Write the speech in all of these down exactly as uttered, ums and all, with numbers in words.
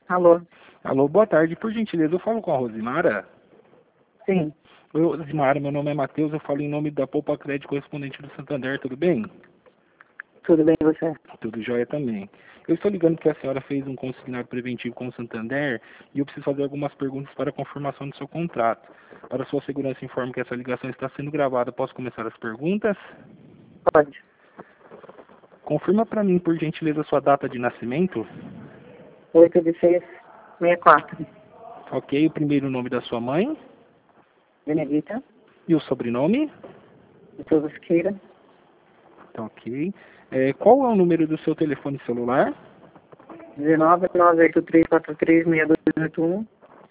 Alô? Alô, boa tarde. Por gentileza, eu falo com a Rosimara. Sim, Oi, Rosimara, meu nome é Matheus, eu falo em nome da Poupa Crédito correspondente do Santander, tudo bem? tudo bem você? Tudo jóia também. Eu estou ligando porque a senhora fez um consignado preventivo com o Santander e eu preciso fazer algumas perguntas para a confirmação do seu contrato. Para sua segurança, informo que essa ligação está sendo gravada. Posso começar as perguntas? Pode. Confirma para mim, por gentileza, sua data de nascimento. oito de seis, sessenta e quatro. Ok, o primeiro nome da sua mãe Benedita, e o sobrenome. de Souza Siqueira, Tá ok. É, qual é o número do seu telefone celular? dezenove, nove oito três, quatro três, seis dois oito um.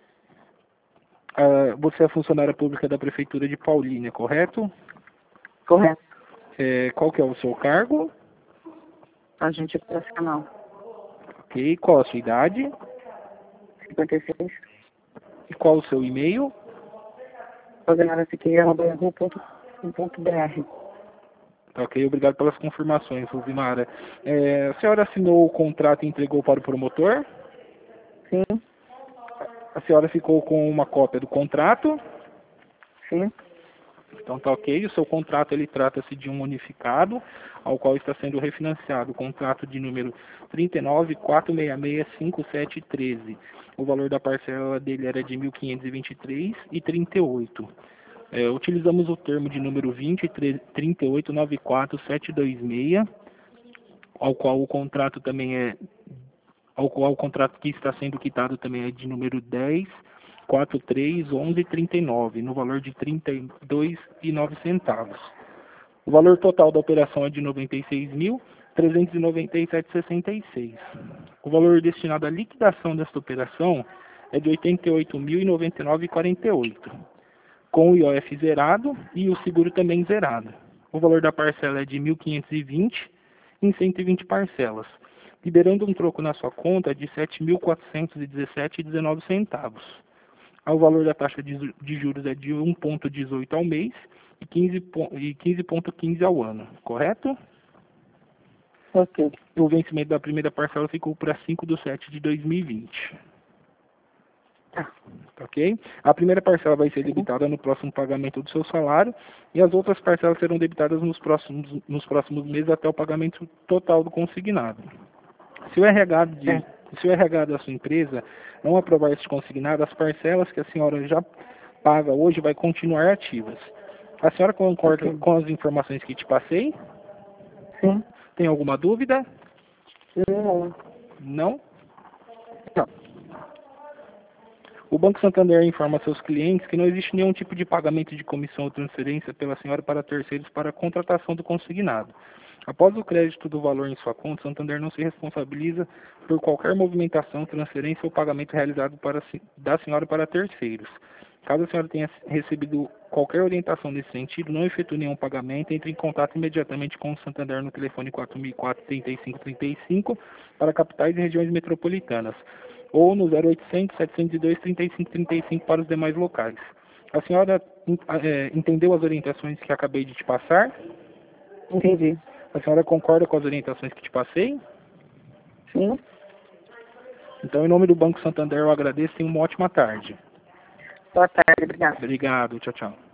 Ah, você é funcionária pública da Prefeitura de Paulínia, correto? Correto. É, qual que é o seu cargo? Agente operacional. Ok. Qual a sua idade? cinquenta e seis. E qual o seu e-mail? Rosemara Siqueira, arroba yahoo ponto com ponto br. Tá ok. Obrigado pelas confirmações, Rosimara. É, a senhora assinou o contrato e entregou para o promotor? Sim, A senhora ficou com uma cópia do contrato? sim. Então tá ok. O seu contrato ele trata-se de um unificado, ao qual está sendo refinanciado o contrato de número trinta e nove, quatrocentos e sessenta e seis, cinquenta e sete e treze. O valor da parcela dele era de mil quinhentos e vinte e três reais e trinta e oito centavos. É, utilizamos o termo de número vinte, trinta e oito, noventa e quatro, setecentos e vinte e seis, ao qual o contrato também é ao qual o contrato que está sendo quitado também é de número dez, quarenta e três, onze, trinta e nove, no valor de trinta e dois reais e nove centavos. O valor total da operação é de noventa e seis mil, trezentos e noventa e sete reais e sessenta e seis centavos. O valor destinado à liquidação desta operação é de oitenta e oito mil e noventa e nove reais e quarenta e oito centavos, com o I O F zerado e o seguro também zerado. O valor da parcela é de mil quinhentos e vinte em cento e vinte parcelas, liberando um troco na sua conta de sete mil quatrocentos e dezessete reais e dezenove centavos. O valor da taxa de ju- de juros é de um vírgula dezoito ao mês e quinze vírgula quinze ao ano, correto? Ok. O vencimento da primeira parcela ficou para cinco de setembro de dois mil e vinte. Tá. Ok? A primeira parcela vai ser Sim. debitada no próximo pagamento do seu salário e as outras parcelas serão debitadas nos próximos, nos próximos meses até o pagamento total do consignado. Se o R H de, É. se o R H da sua empresa não aprovar esse consignado, as parcelas que a senhora já paga hoje vai continuar ativas. A senhora concorda Ok. com as informações que te passei? Sim. Tem alguma dúvida? Não. Não? Não. O Banco Santander informa seus clientes que não existe nenhum tipo de pagamento de comissão ou transferência pela senhora para terceiros para a contratação do consignado. Após o crédito do valor em sua conta, Santander não se responsabiliza por qualquer movimentação, transferência ou pagamento realizado para, si- da senhora para terceiros. Caso a senhora tenha recebido qualquer orientação nesse sentido, não efetue nenhum pagamento, entre em contato imediatamente com o Santander no telefone quatro mil e quatro, trinta e cinco trinta e cinco para capitais e regiões metropolitanas, ou no zero oitocentos, setecentos e dois, trinta e cinco trinta e cinco para os demais locais. A senhora eh, entendeu as orientações que acabei de te passar? Entendi. A senhora concorda com as orientações que te passei? Sim. Então, em nome do Banco Santander, eu agradeço e uma ótima tarde. Boa tarde, obrigada. Obrigado, tchau, tchau.